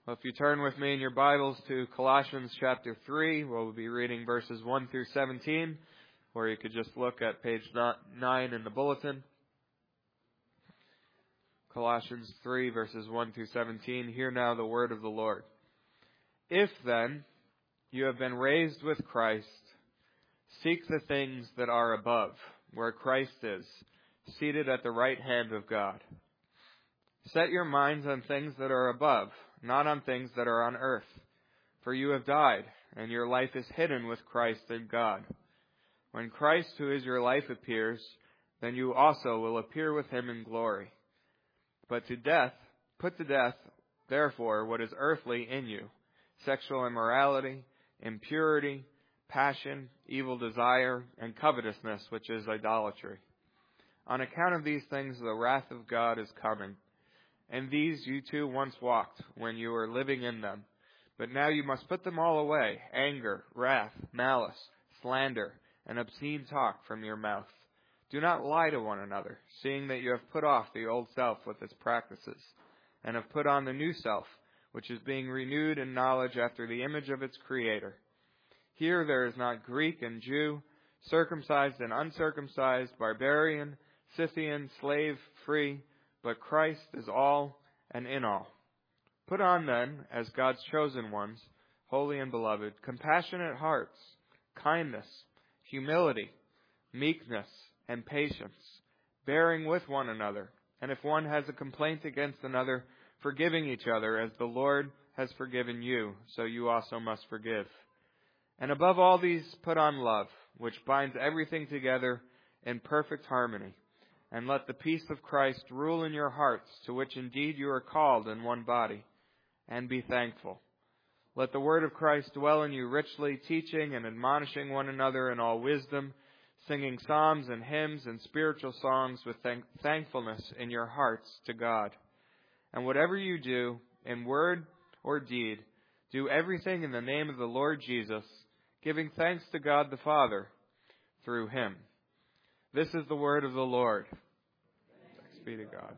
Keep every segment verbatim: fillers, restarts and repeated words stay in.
Well, if you turn with me in your Bibles to Colossians chapter three, we'll be reading verses one through seventeen, or you could just look at page nine in the bulletin. Colossians three, verses one through seventeen. Hear now the word of the Lord. If then you have been raised with Christ, seek the things that are above, where Christ is, seated at the right hand of God. Set your minds on things that are above, not on things that are on earth. For you have died, and your life is hidden with Christ in God. When Christ, who is your life, appears, then you also will appear with him in glory. But to death, put to death, therefore, what is earthly in you: sexual immorality, impurity, passion, evil desire, and covetousness, which is idolatry. On account of these things, the wrath of God is coming. And these you too once walked when you were living in them. But now you must put them all away: anger, wrath, malice, slander, and obscene talk from your mouth. Do not lie to one another, seeing that you have put off the old self with its practices, and have put on the new self, which is being renewed in knowledge after the image of its Creator. Here there is not Greek and Jew, circumcised and uncircumcised, barbarian, Scythian, slave, free, but Christ is all and in all. Put on then, as God's chosen ones, holy and beloved, compassionate hearts, kindness, humility, meekness, and patience, bearing with one another, and if one has a complaint against another, forgiving each other, as the Lord has forgiven you, so you also must forgive. And above all these, put on love, which binds everything together in perfect harmony. And let the peace of Christ rule in your hearts, to which indeed you are called in one body, and be thankful. Let the word of Christ dwell in you richly, teaching and admonishing one another in all wisdom, singing psalms and hymns and spiritual songs with thank- thankfulness in your hearts to God. And whatever you do, in word or deed, do everything in the name of the Lord Jesus, giving thanks to God the Father through him. This is the word of the Lord. Thanks be to God.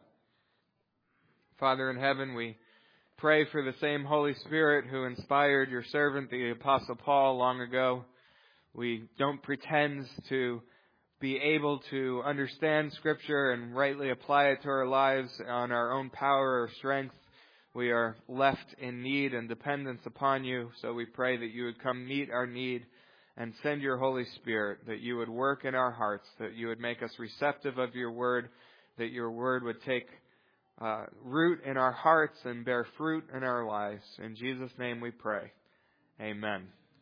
Father in heaven, we pray for the same Holy Spirit who inspired your servant, the Apostle Paul, long ago. We don't pretend to be able to understand Scripture and rightly apply it to our lives on our own power or strength. We are left in need and dependence upon you, so we pray that you would come meet our need and send your Holy Spirit, that you would work in our hearts, that you would make us receptive of your word, that your word would take uh, root in our hearts and bear fruit in our lives. In Jesus' name we pray. Amen.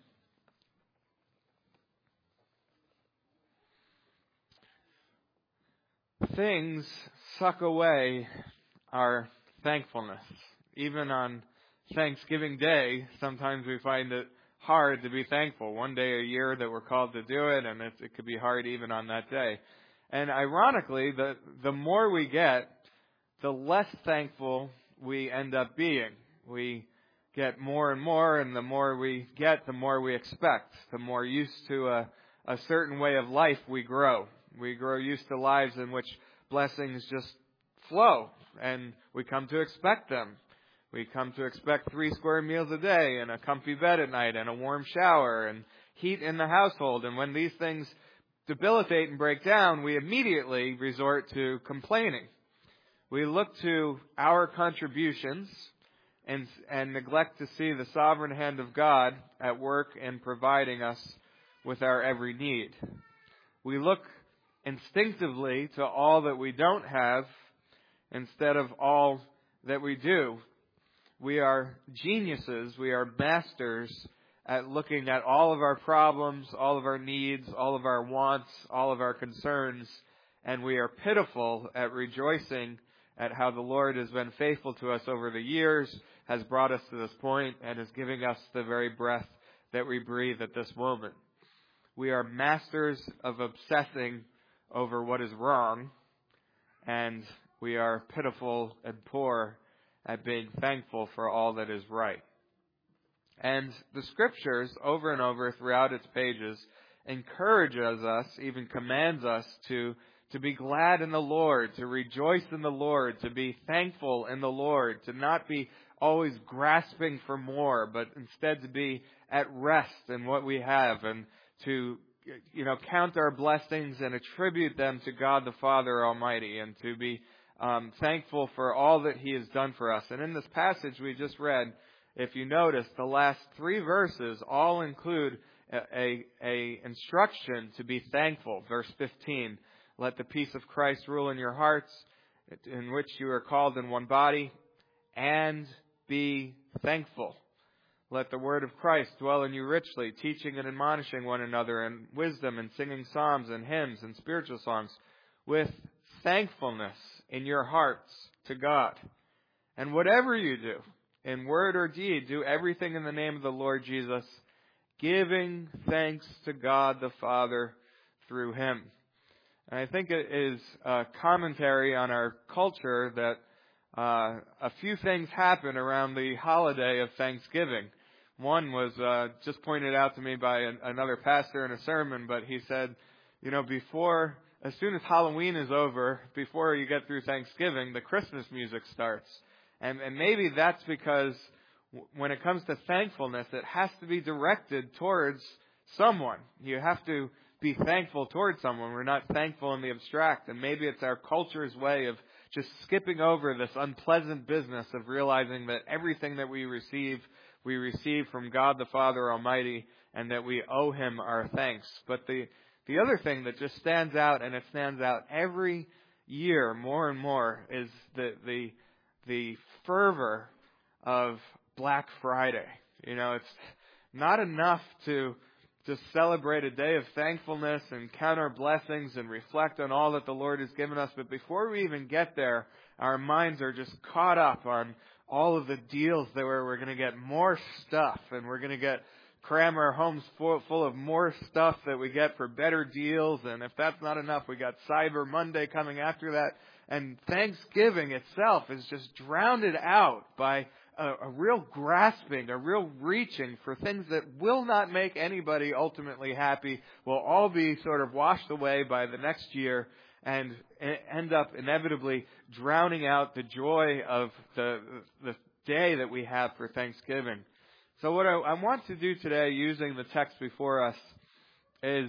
Things suck away our thankfulness. Even on Thanksgiving Day, sometimes we find it hard to be thankful. One day a year that we're called to do it, and it, it could be hard even on that day. And ironically, the, the more we get, the less thankful we end up being. We get more and more, and the more we get, the more we expect. The more used to a, a certain way of life we grow. We grow used to lives in which blessings just flow, and we come to expect them. We come to expect three square meals a day and a comfy bed at night and a warm shower and heat in the household. And when these things debilitate and break down, we immediately resort to complaining. We look to our contributions and, and neglect to see the sovereign hand of God at work in providing us with our every need. We look instinctively to all that we don't have instead of all that we do. We are geniuses, we are masters at looking at all of our problems, all of our needs, all of our wants, all of our concerns, and we are pitiful at rejoicing at how the Lord has been faithful to us over the years, has brought us to this point, and is giving us the very breath that we breathe at this moment. We are masters of obsessing over what is wrong, and we are pitiful and poor at being thankful for all that is right. And the Scriptures, over and over throughout its pages, encourages us, even commands us to, to be glad in the Lord, to rejoice in the Lord, to be thankful in the Lord, to not be always grasping for more, but instead to be at rest in what we have and to, you know, count our blessings and attribute them to God the Father Almighty, and to be um, thankful for all that He has done for us. And in this passage we just read, if you notice, the last three verses all include a, a, a instruction to be thankful. Verse fifteen, let the peace of Christ rule in your hearts, in which you are called in one body, and be thankful. Let the word of Christ dwell in you richly, teaching and admonishing one another in wisdom, and singing psalms and hymns and spiritual songs with thankfulness in your hearts to God. And whatever you do, in word or deed, do everything in the name of the Lord Jesus, giving thanks to God the Father through Him. And I think it is a commentary on our culture that uh, a few things happen around the holiday of Thanksgiving. One was uh, just pointed out to me by an, another pastor in a sermon, but he said, you know, before, as soon as Halloween is over, before you get through Thanksgiving, the Christmas music starts. And, and maybe that's because w- when it comes to thankfulness, it has to be directed towards someone. You have to be thankful towards someone. We're not thankful in the abstract. And maybe it's our culture's way of just skipping over this unpleasant business of realizing that everything that we receive, we receive from God the Father Almighty, and that we owe Him our thanks. But the, the other thing that just stands out, and it stands out every year more and more, is the, the, the fervor of Black Friday. You know, it's not enough to just celebrate a day of thankfulness and count our blessings and reflect on all that the Lord has given us. But before we even get there, our minds are just caught up on all of the deals that where we're going to get more stuff, and we're going to get cram our homes full, full of more stuff that we get for better deals. And if that's not enough, we got Cyber Monday coming after that. And Thanksgiving itself is just drowned out by a, a real grasping, a real reaching for things that will not make anybody ultimately happy, will all be sort of washed away by the next year, and end up inevitably drowning out the joy of the the day that we have for Thanksgiving. So what I, I want to do today, using the text before us, is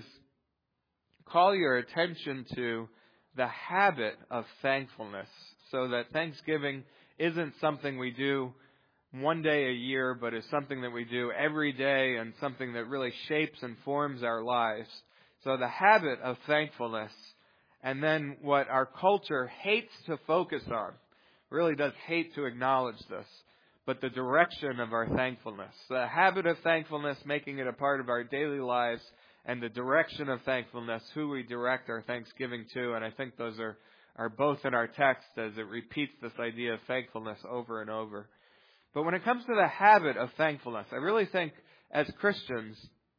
call your attention to the habit of thankfulness, so that Thanksgiving isn't something we do one day a year, but is something that we do every day, and something that really shapes and forms our lives. So the habit of thankfulness, and then what our culture hates to focus on, really does hate to acknowledge this, but the direction of our thankfulness. The habit of thankfulness, making it a part of our daily lives, and the direction of thankfulness, who we direct our thanksgiving to. And I think those are, are both in our text, as it repeats this idea of thankfulness over and over. But when it comes to the habit of thankfulness, I really think as Christians,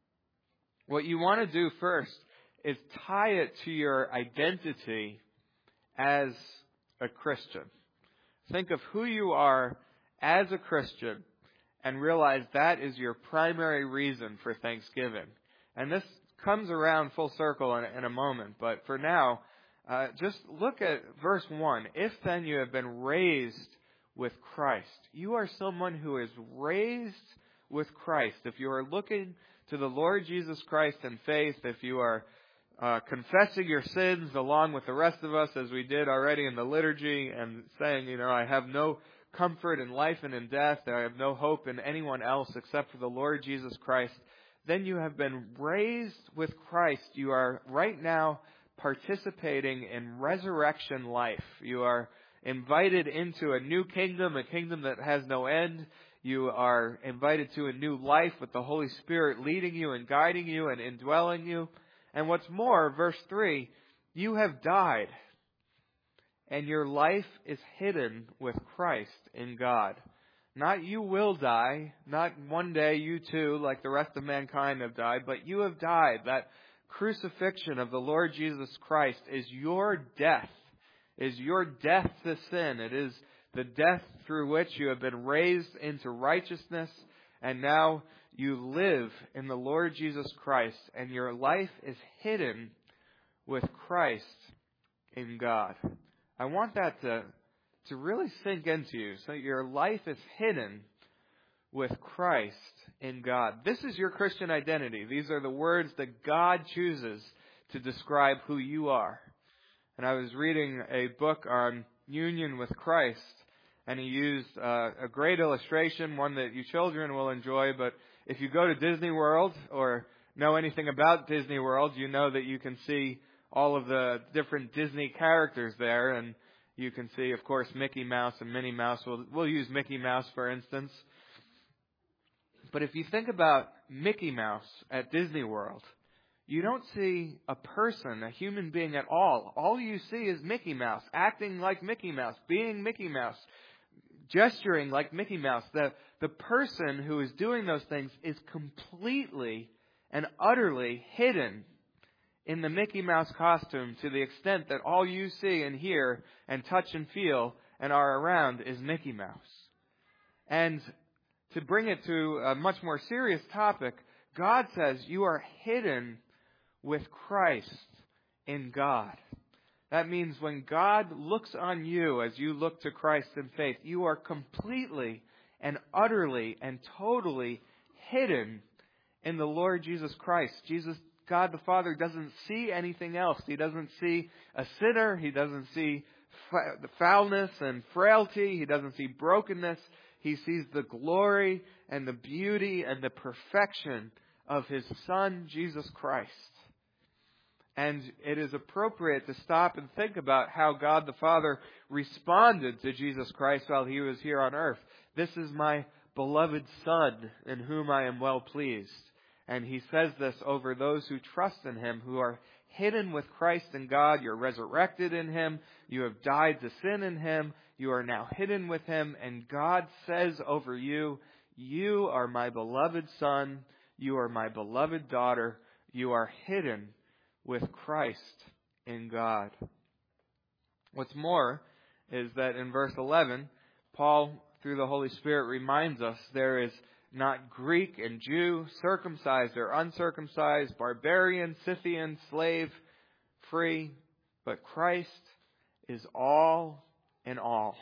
what you want to do first is tie it to your identity as a Christian. Think of who you are as a Christian and realize that is your primary reason for Thanksgiving. And this comes around full circle in, in a moment, but for now, uh, just look at verse one. If then you have been raised with Christ. You are someone who is raised with Christ. If you are looking to the Lord Jesus Christ in faith, if you are uh, confessing your sins along with the rest of us, as we did already in the liturgy, and saying, you know, I have no comfort in life and in death, I have no hope in anyone else except for the Lord Jesus Christ, then you have been raised with Christ. You are right now participating in resurrection life. You are invited into a new kingdom, a kingdom that has no end. You are invited to a new life with the Holy Spirit leading you and guiding you and indwelling you. And what's more, verse three, you have died, and your life is hidden with Christ in God. Not you will die, not one day you too, like the rest of mankind have died, but you have died. That crucifixion of the Lord Jesus Christ is your death. Is your death to sin. It is the death through which you have been raised into righteousness, and now you live in the Lord Jesus Christ, and your life is hidden with Christ in God. I want that to, to really sink into you. So your life is hidden with Christ in God. This is your Christian identity. These are the words that God chooses to describe who you are. And I was reading a book on union with Christ, and he used uh, a great illustration, one that you children will enjoy. But if you go to Disney World or know anything about Disney World, you know that you can see all of the different Disney characters there. And you can see, of course, Mickey Mouse and Minnie Mouse. We'll, we'll use Mickey Mouse, for instance. But if you think about Mickey Mouse at Disney World, you don't see a person, a human being at all. All you see is Mickey Mouse, acting like Mickey Mouse, being Mickey Mouse, gesturing like Mickey Mouse. The, the person who is doing those things is completely and utterly hidden in the Mickey Mouse costume, to the extent that all you see and hear and touch and feel and are around is Mickey Mouse. And to bring it to a much more serious topic, God says you are hidden with Christ in God. That means when God looks on you as you look to Christ in faith, you are completely and utterly and totally hidden in the Lord Jesus Christ. Jesus, God the Father, doesn't see anything else. He doesn't see a sinner. He doesn't see the foulness and frailty. He doesn't see brokenness. He sees the glory and the beauty and the perfection of His Son, Jesus Christ. And it is appropriate to stop and think about how God the Father responded to Jesus Christ while He was here on earth. This is my beloved Son, in whom I am well pleased. And He says this over those who trust in Him, who are hidden with Christ in God. You're resurrected in Him. You have died to sin in Him. You are now hidden with Him. And God says over you, you are my beloved Son. You are my beloved daughter. You are hidden with Christ in God. What's more is that in verse eleven, Paul, through the Holy Spirit, reminds us there is not Greek and Jew, circumcised or uncircumcised, barbarian, Scythian, slave, free, but Christ is all in all.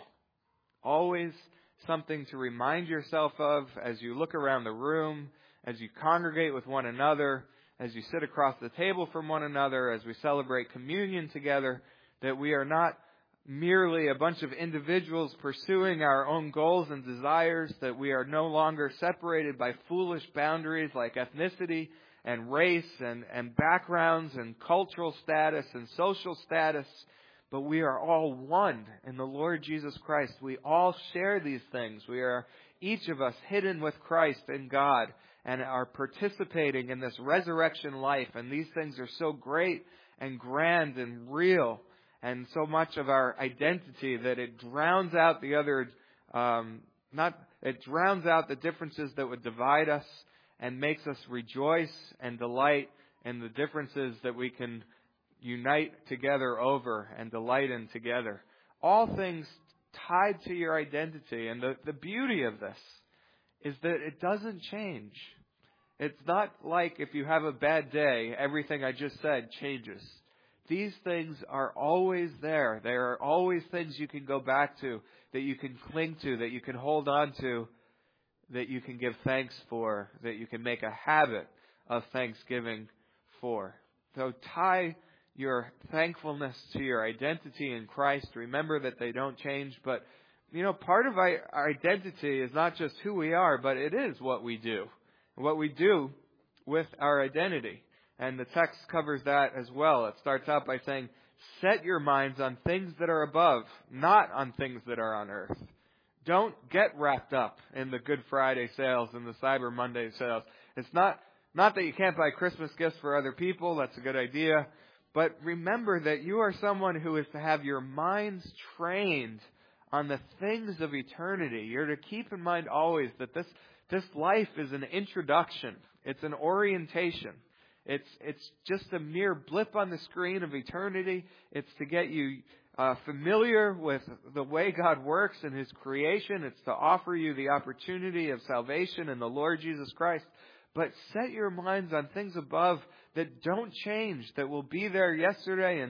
Always something to remind yourself of as you look around the room, as you congregate with one another, as you sit across the table from one another, as we celebrate communion together, that we are not merely a bunch of individuals pursuing our own goals and desires, that we are no longer separated by foolish boundaries like ethnicity and race and, and backgrounds and cultural status and social status, but we are all one in the Lord Jesus Christ. We all share these things. We are, each of us, hidden with Christ in God and are participating in this resurrection life. And these things are so great and grand and real, and so much of our identity that it drowns out the other, um, not it drowns out the differences that would divide us, and makes us rejoice and delight in the differences that we can unite together over and delight in together. All things tied to your identity. And the, the beauty of this is that it doesn't change. It's not like if you have a bad day, everything I just said changes. These things are always there. There are always things you can go back to, that you can cling to, that you can hold on to, that you can give thanks for, that you can make a habit of thanksgiving for. So tie your thankfulness to your identity in Christ. Remember that they don't change. But, you know, part of our identity is not just who we are, but it is what we do. What we do with our identity. And the text covers that as well. It starts out by saying, set your minds on things that are above, not on things that are on earth. Don't get wrapped up in the Good Friday sales and the Cyber Monday sales. It's not, not that you can't buy Christmas gifts for other people. That's a good idea. But remember that you are someone who is to have your minds trained on the things of eternity. You're to keep in mind always that this, this life is an introduction. It's an orientation. It's it's just a mere blip on the screen of eternity. It's to get you uh, familiar with the way God works in His creation. It's to offer you the opportunity of salvation in the Lord Jesus Christ. But set your minds on things above that don't change, that will be there yesterday and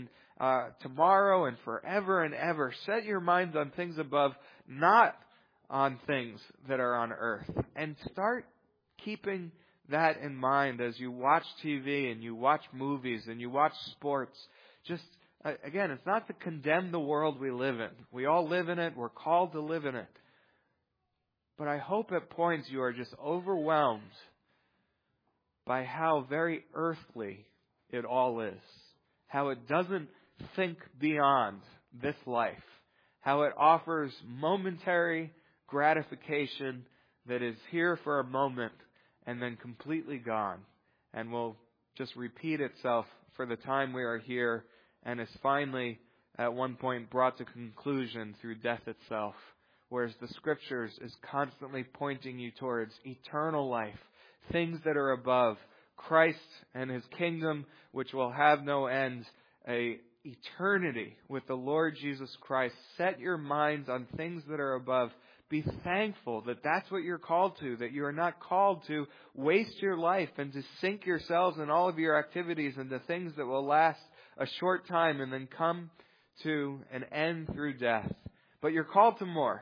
uh, tomorrow and forever and ever. Set your minds on things above, not on things that are on earth. And start keeping that in mind as you watch T V and you watch movies and you watch sports. Just, uh, again, it's not to condemn the world we live in. We all live in it. We're called to live in it. But I hope at points you are just overwhelmed by how very earthly it all is. How it doesn't think beyond this life. How it offers momentary gratification that is here for a moment and then completely gone, and will just repeat itself for the time we are here, and is finally at one point brought to conclusion through death itself. Whereas the Scriptures is constantly pointing you towards eternal life, things that are above, Christ and His kingdom, which will have no end, a eternity with the Lord Jesus Christ. Set your minds on things that are above. Be thankful that that's what you're called to, that you are not called to waste your life and to sink yourselves and all of your activities into things that will last a short time and then come to an end through death. But you're called to more.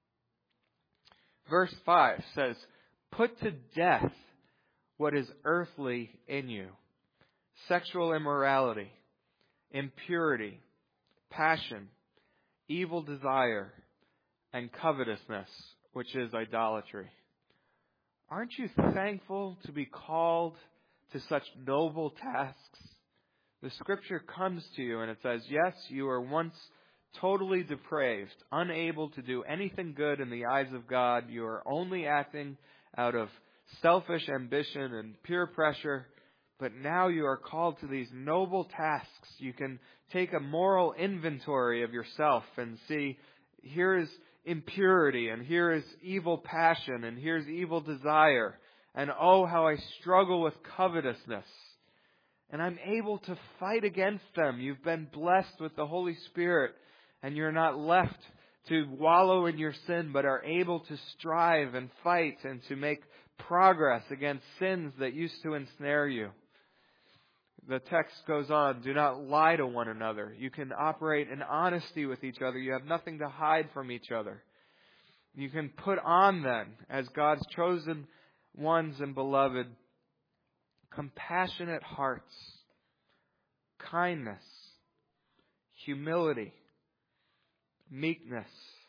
Verse five says, "Put to death what is earthly in you: sexual immorality, impurity, passion, evil desire, and covetousness, which is idolatry." Aren't you thankful to be called to such noble tasks? The Scripture comes to you and it says, yes, you were once totally depraved, unable to do anything good in the eyes of God. You are only acting out of selfish ambition and peer pressure. But now you are called to these noble tasks. You can take a moral inventory of yourself and see, here is impurity, and here is evil passion, and here's evil desire. And oh, how I struggle with covetousness. And I'm able to fight against them. You've been blessed with the Holy Spirit, and you're not left to wallow in your sin, but are able to strive and fight and to make progress against sins that used to ensnare you. The text goes on, do not lie to one another. You can operate in honesty with each other. You have nothing to hide from each other. You can put on then, as God's chosen ones and beloved, compassionate hearts, kindness, humility, meekness,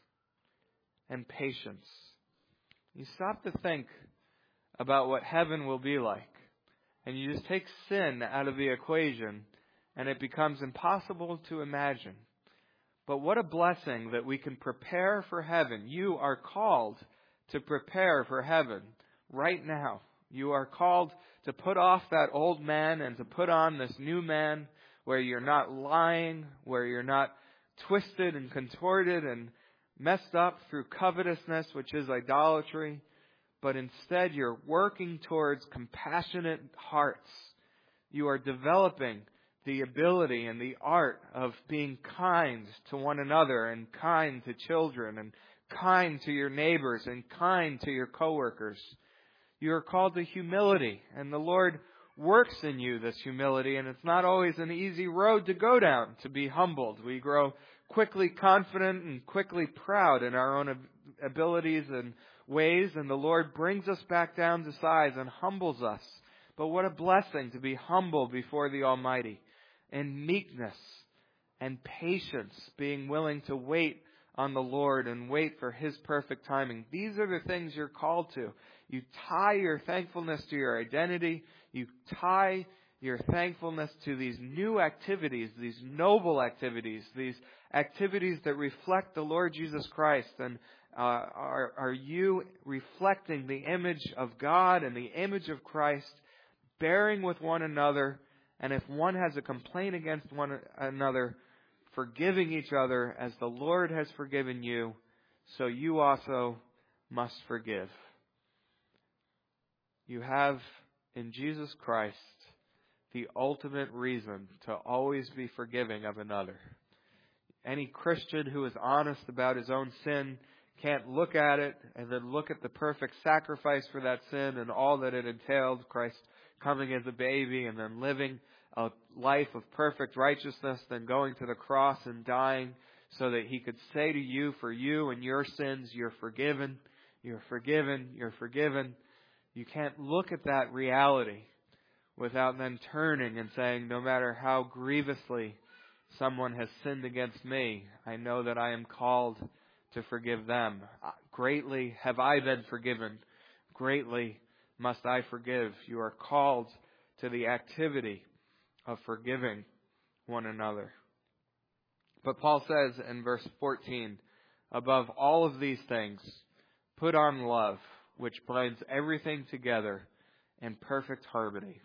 and patience. You stop to think about what heaven will be like. And you just take sin out of the equation, and it becomes impossible to imagine. But what a blessing that we can prepare for heaven. You are called to prepare for heaven right now. You are called to put off that old man and to put on this new man, where you're not lying, where you're not twisted and contorted and messed up through covetousness, which is idolatry. But instead you're working towards compassionate hearts. You are developing the ability and the art of being kind to one another, and kind to children, and kind to your neighbors, and kind to your coworkers. You are called to humility, and the Lord works in you this humility, and it's not always an easy road to go down, to be humbled. We grow quickly confident and quickly proud in our own abilities and ways, and the Lord brings us back down to size and humbles us. But what a blessing to be humble before the Almighty. And meekness and patience, being willing to wait on the Lord and wait for His perfect timing. These are the things you're called to. You tie your thankfulness to your identity. You tie your thankfulness to these new activities, these noble activities, these activities that reflect the Lord Jesus Christ. And Uh, are, are you reflecting the image of God and the image of Christ, bearing with one another, and if one has a complaint against one another, forgiving each other as the Lord has forgiven you, so you also must forgive. You have in Jesus Christ the ultimate reason to always be forgiving of another. Any Christian who is honest about his own sin can't look at it and then look at the perfect sacrifice for that sin and all that it entailed, Christ coming as a baby and then living a life of perfect righteousness than going to the cross and dying so that He could say to you, for you and your sins, you're forgiven, you're forgiven, you're forgiven. You can't look at that reality without then turning and saying, no matter how grievously someone has sinned against me, I know that I am called to forgive them. Greatly have I been forgiven. Greatly must I forgive. You are called to the activity of forgiving one another. But Paul says in verse fourteen, above all of these things, put on love, which binds everything together in perfect harmony.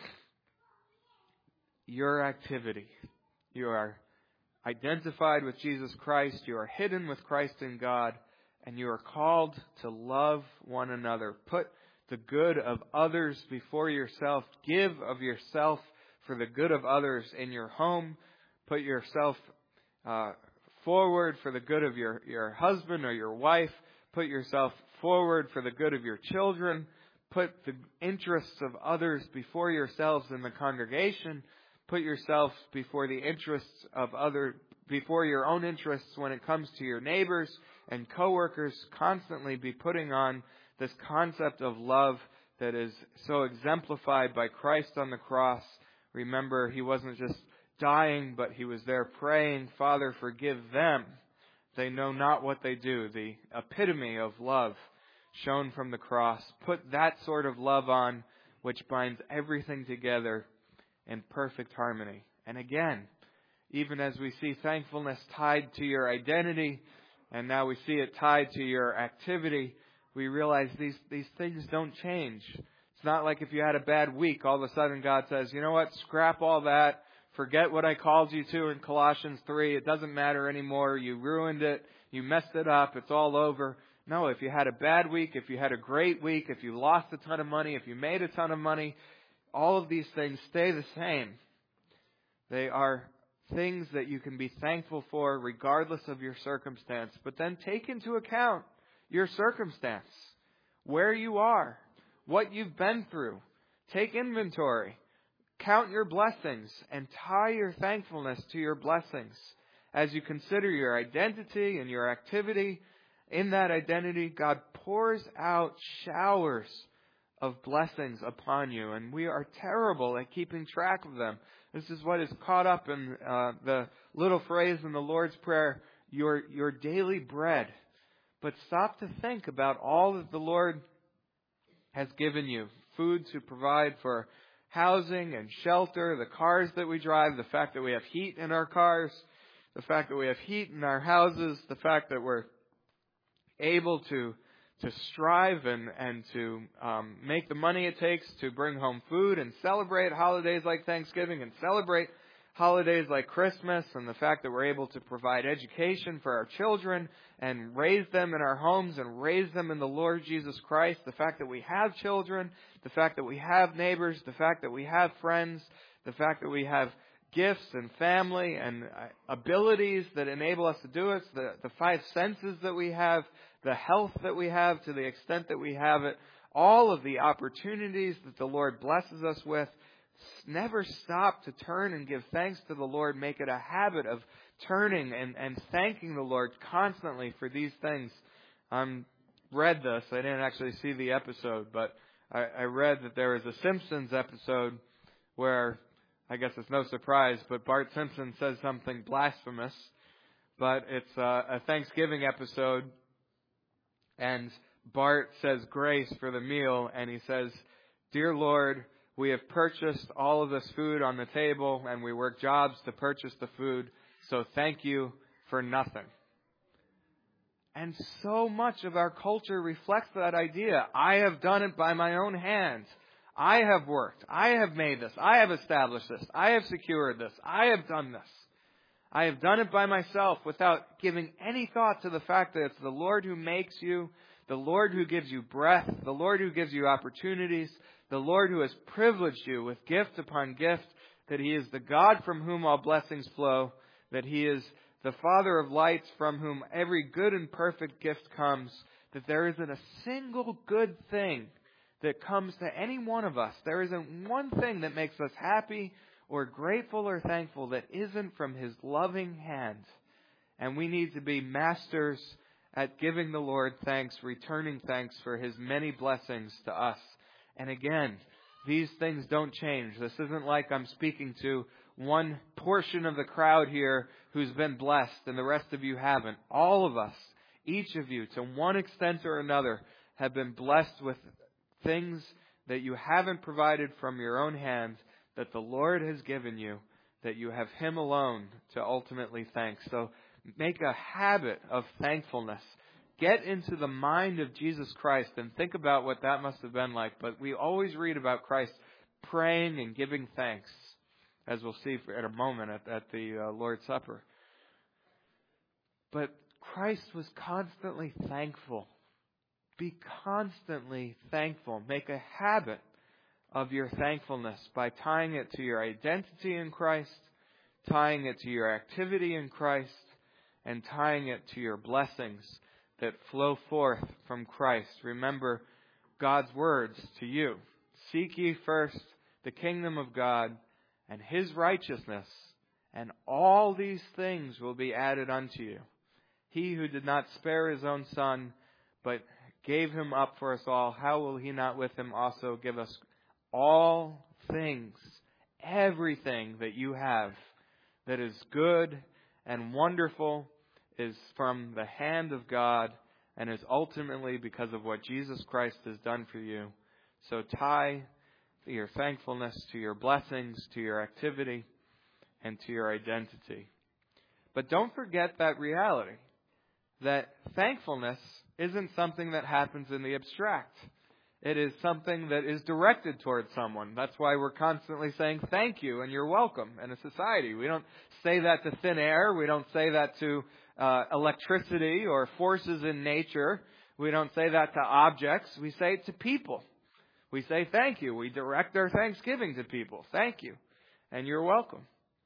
Your activity. You are identified with Jesus Christ. You are hidden with Christ in God. And you are called to love one another. Put the good of others before yourself. Give of yourself for the good of others in your home. Put yourself uh, forward for the good of your, your husband or your wife. Put yourself forward for the good of your children. Put the interests of others before yourselves in the congregation. Put yourself before the interests of other, before your own interests when it comes to your neighbors and coworkers. Constantly be putting on this concept of love that is so exemplified by Christ on the cross. Remember, He wasn't just dying, but He was there praying, Father, forgive them. They know not what they do. The epitome of love shown from the cross. Put that sort of love on which binds everything together in perfect harmony. And again, even as we see thankfulness tied to your identity, and now we see it tied to your activity, we realize these, these things don't change. It's not like if you had a bad week, all of a sudden God says, you know what, scrap all that. Forget what I called you to in Colossians three. It doesn't matter anymore. You ruined it. You messed it up. It's all over. No, if you had a bad week, if you had a great week, if you lost a ton of money, if you made a ton of money, all of these things stay the same. They are things that you can be thankful for regardless of your circumstance. But then take into account your circumstance, where you are, what you've been through. Take inventory. Count your blessings and tie your thankfulness to your blessings. As you consider your identity and your activity, in that identity, God pours out showers of blessings upon you. And we are terrible at keeping track of them. This is what is caught up in uh, the little phrase in the Lord's Prayer, your, your daily bread. But stop to think about all that the Lord has given you. Food to provide for housing and shelter, the cars that we drive, the fact that we have heat in our cars, the fact that we have heat in our houses, the fact that we're able to to strive and, and to um, make the money it takes to bring home food and celebrate holidays like Thanksgiving and celebrate holidays like Christmas, and the fact that we're able to provide education for our children and raise them in our homes and raise them in the Lord Jesus Christ, the fact that we have children, the fact that we have neighbors, the fact that we have friends, the fact that we have gifts and family and abilities that enable us to do it, the, the five senses that we have, the health that we have to the extent that we have it, all of the opportunities that the Lord blesses us with. Never stop to turn and give thanks to the Lord. Make it a habit of turning and, and thanking the Lord constantly for these things. I um, read this. I didn't actually see the episode, but I, I read that there was a Simpsons episode where, I guess it's no surprise, but Bart Simpson says something blasphemous. But it's uh, a Thanksgiving episode, and Bart says grace for the meal, and he says, "Dear Lord, we have purchased all of this food on the table, and we work jobs to purchase the food, so thank you for nothing." And so much of our culture reflects that idea. I have done it by my own hands. I have worked. I have made this. I have established this. I have secured this. I have done this. I have done it by myself without giving any thought to the fact that it's the Lord who makes you, the Lord who gives you breath, the Lord who gives you opportunities, the Lord who has privileged you with gift upon gift, that He is the God from whom all blessings flow, that He is the Father of lights from whom every good and perfect gift comes, that there isn't a single good thing that comes to any one of us. There isn't one thing that makes us happy or grateful or thankful that isn't from His loving hand. And we need to be masters at giving the Lord thanks, returning thanks for His many blessings to us. And again, these things don't change. This isn't like I'm speaking to one portion of the crowd here who's been blessed and the rest of you haven't. All of us, each of you, to one extent or another, have been blessed with things that you haven't provided from your own hand, that the Lord has given you, that you have Him alone to ultimately thank. So make a habit of thankfulness. Get into the mind of Jesus Christ and think about what that must have been like. But we always read about Christ praying and giving thanks, as we'll see in a moment at, at the uh, Lord's Supper. But Christ was constantly thankful. Be constantly thankful. Make a habit of your thankfulness by tying it to your identity in Christ, tying it to your activity in Christ, and tying it to your blessings that flow forth from Christ. Remember God's words to you. Seek ye first the kingdom of God and His righteousness, and all these things will be added unto you. He who did not spare His own Son, but gave Him up for us all, how will He not with Him also give us all things, everything that you have that is good and wonderful is from the hand of God and is ultimately because of what Jesus Christ has done for you. So tie your thankfulness to your blessings, to your activity, and to your identity. But don't forget that reality, that thankfulness isn't something that happens in the abstract. It is something that is directed towards someone. That's why we're constantly saying thank you and you're welcome in a society. We don't say that to thin air. We don't say that to uh, electricity or forces in nature. We don't say that to objects. We say it to people. We say thank you. We direct our thanksgiving to people. Thank you. And you're welcome.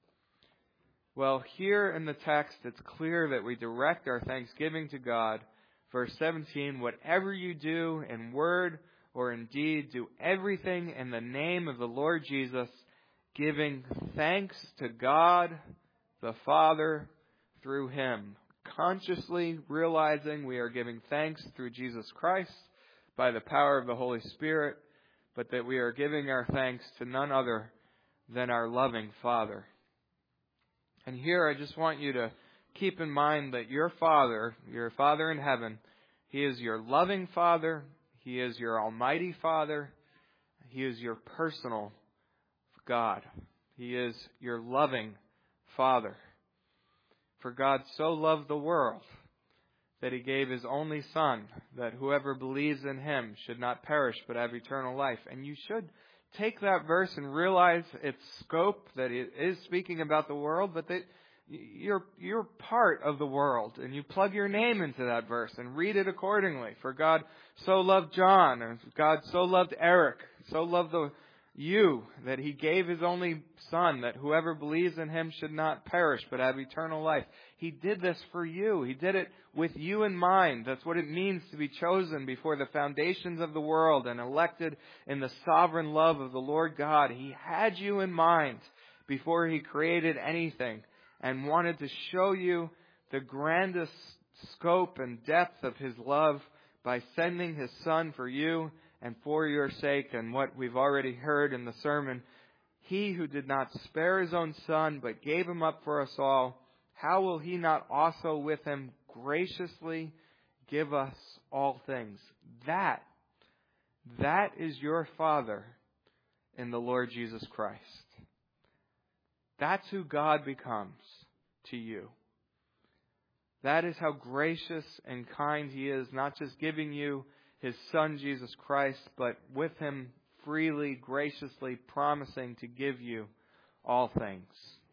Well, here in the text, it's clear that we direct our thanksgiving to God. Verse seventeen, whatever you do in word or in deed, do everything in the name of the Lord Jesus, giving thanks to God the Father through Him. Consciously realizing we are giving thanks through Jesus Christ by the power of the Holy Spirit, but that we are giving our thanks to none other than our loving Father. And here I just want you to keep in mind that your Father, your Father in heaven, He is your loving Father. He is your almighty Father. He is your personal God. He is your loving Father. For God so loved the world that He gave His only Son, that whoever believes in Him should not perish but have eternal life. And you should take that verse and realize its scope, that it is speaking about the world, but that you're you're part of the world, and you plug your name into that verse and read it accordingly. For God so loved John, and God so loved Eric, so loved the you, that He gave His only Son, that whoever believes in Him should not perish but have eternal life. He did this for you. He did it with you in mind. That's what it means to be chosen before the foundations of the world and elected in the sovereign love of the Lord God. He had you in mind before He created anything, and wanted to show you the grandest scope and depth of His love by sending His Son for you and for your sake. And what we've already heard in the sermon, He who did not spare His own Son, but gave Him up for us all, how will He not also with Him graciously give us all things? That, that is your Father in the Lord Jesus Christ. That's who God becomes to you. That is how gracious and kind He is, not just giving you His Son, Jesus Christ, but with Him freely, graciously promising to give you all things.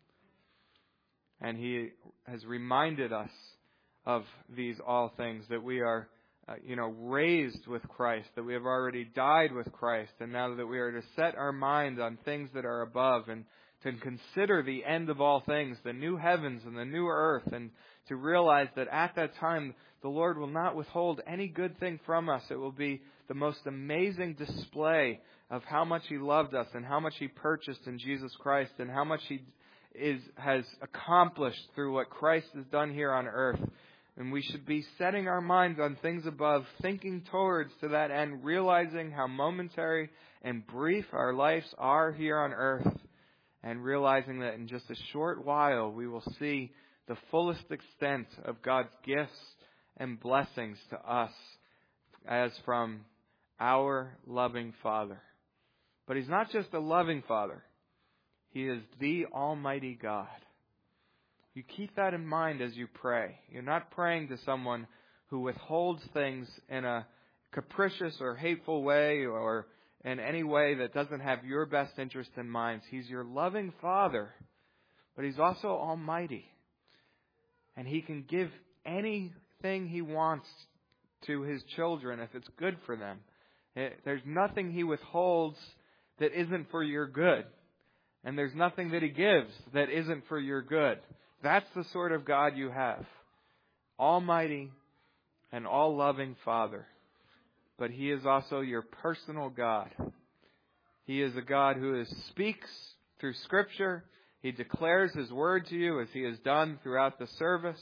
And He has reminded us of these all things, that we are, uh, you know, raised with Christ, that we have already died with Christ, and now that we are to set our mind on things that are above, and to consider the end of all things, the new heavens and the new earth, and to realize that at that time the Lord will not withhold any good thing from us. It will be the most amazing display of how much He loved us and how much He purchased in Jesus Christ and how much He is has accomplished through what Christ has done here on earth. And we should be setting our minds on things above, thinking towards to that end, realizing how momentary and brief our lives are here on earth, and realizing that in just a short while we will see the fullest extent of God's gifts and blessings to us as from our loving Father. But He's not just a loving Father. He is the Almighty God. You keep that in mind as you pray. You're not praying to someone who withholds things in a capricious or hateful way or in any way that doesn't have your best interest in mind. He's your loving Father, but He's also Almighty. And He can give anything He wants to His children if it's good for them. There's nothing He withholds that isn't for your good. And there's nothing that He gives that isn't for your good. That's the sort of God you have. Almighty and all-loving Father. But He is also your personal God. He is a God who is, speaks through Scripture. He declares His word to you as He has done throughout the service.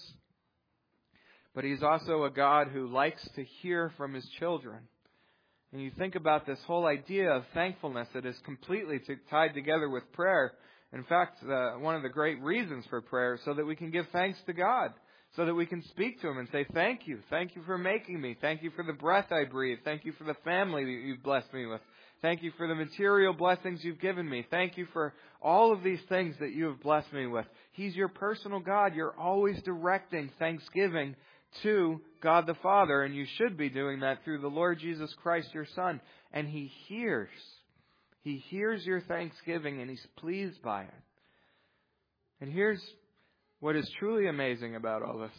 But He's also a God who likes to hear from His children. And you think about this whole idea of thankfulness that is completely t- tied together with prayer. In fact, uh, one of the great reasons for prayer is so that we can give thanks to God. So that we can speak to Him and say, thank you. Thank you for making me. Thank you for the breath I breathe. Thank you for the family that you've blessed me with. Thank you for the material blessings you've given me. Thank you for all of these things that you have blessed me with. He's your personal God. You're always directing thanksgiving to God the Father. And you should be doing that through the Lord Jesus Christ, your Son. And He hears. He hears your thanksgiving and He's pleased by it. And here's what is truly amazing about all this.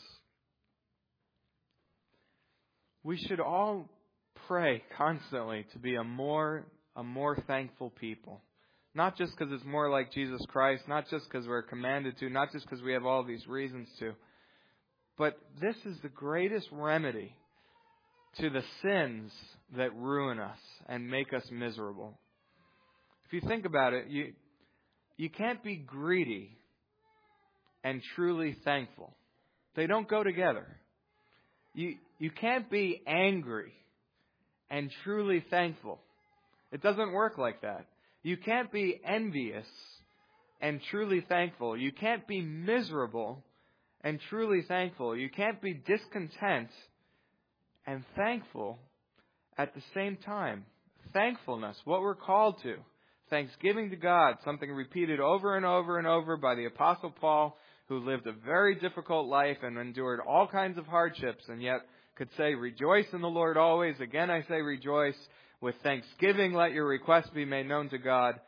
We should all pray constantly to be a more, a more thankful people. Not just because it's more like Jesus Christ, not just because we're commanded to, not just because we have all these reasons to. But this is the greatest remedy to the sins that ruin us and make us miserable. If you think about it, you you can't be greedy and truly thankful. They don't go together. You you can't be angry and truly thankful. It doesn't work like that. You can't be envious and truly thankful. You can't be miserable and truly thankful. You can't be discontent and thankful at the same time. Thankfulness, what we're called to. Thanksgiving to God, something repeated over and over and over by the Apostle Paul, who lived a very difficult life and endured all kinds of hardships, and yet could say, rejoice in the Lord always. Again, I say rejoice. With thanksgiving, let your requests be made known to God.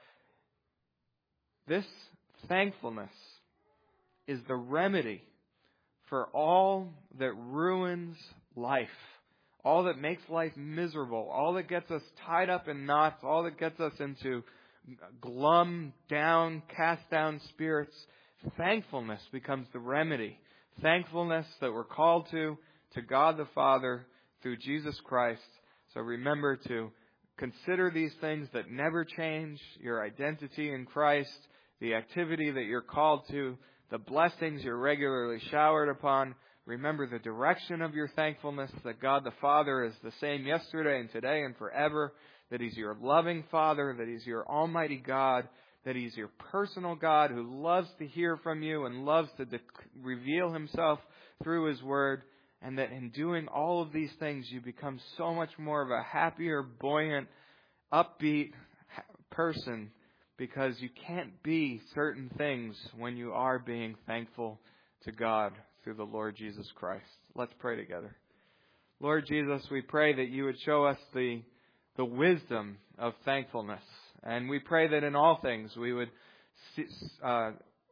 This thankfulness is the remedy for all that ruins life, all that makes life miserable, all that gets us tied up in knots, all that gets us into glum, down, cast down spirits. Thankfulness becomes the remedy. Thankfulness that we're called to, to God the Father through Jesus Christ. So remember to consider these things that never change, your identity in Christ, the activity that you're called to, the blessings you're regularly showered upon. Remember the direction of your thankfulness, that God the Father is the same yesterday and today and forever, that He's your loving Father, that He's your Almighty God, that He's your personal God who loves to hear from you and loves to de- reveal Himself through His Word, and that in doing all of these things you become so much more of a happier, buoyant, upbeat person, because you can't be certain things when you are being thankful to God through the Lord Jesus Christ. Let's pray together. Lord Jesus, we pray that you would show us the the wisdom of thankfulness. And we pray that in all things we would uh,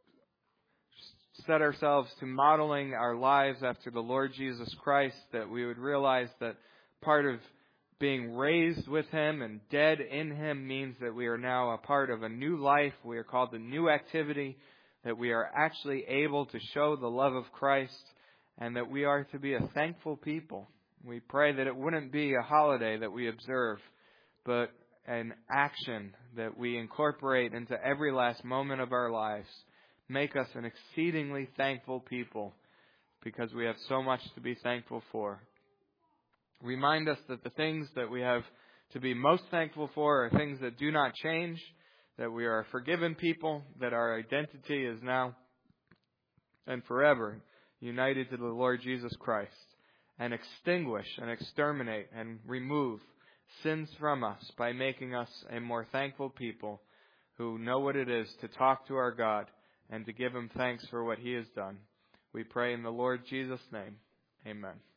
set ourselves to modeling our lives after the Lord Jesus Christ, that we would realize that part of being raised with Him and dead in Him means that we are now a part of a new life. We are called to new activity, that we are actually able to show the love of Christ, and that we are to be a thankful people. We pray that it wouldn't be a holiday that we observe, but an action that we incorporate into every last moment of our lives. Make us an exceedingly thankful people, because we have so much to be thankful for. Remind us that the things that we have to be most thankful for are things that do not change, that we are a forgiven people, that our identity is now and forever united to the Lord Jesus Christ, and extinguish and exterminate and remove sins from us by making us a more thankful people who know what it is to talk to our God and to give Him thanks for what He has done. We pray in the Lord Jesus' name. Amen.